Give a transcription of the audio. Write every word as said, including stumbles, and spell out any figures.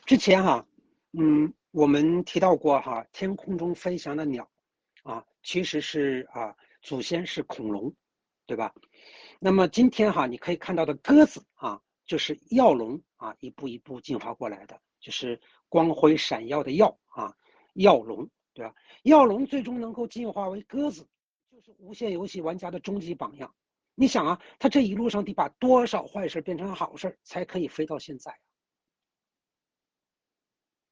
之前哈，嗯，我们提到过哈，天空中飞翔的鸟，啊，其实是啊，祖先是恐龙，对吧？那么今天哈，你可以看到的鸽子啊，就是耀龙啊，一步一步进化过来的，就是光辉闪耀的耀啊，耀龙，对吧？耀龙最终能够进化为鸽子，就是无限游戏玩家的终极榜样。你想啊，他这一路上得把多少坏事变成好事，才可以飞到现在？